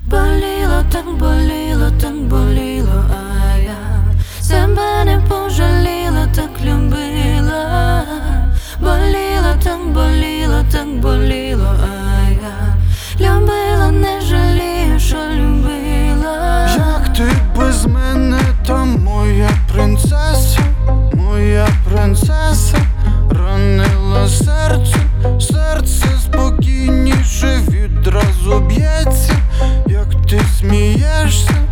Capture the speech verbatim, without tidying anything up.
Боліло, так боліло, так боліло, а я себе не пожаліла, так любила. Боліло, так боліло, так боліло, а я любила, не жалію, що любила. Як ти без мене, там моя принцеса, моя принцеса, ранила серце, серце спокійніше відразу б'ється. Як ти смієшся,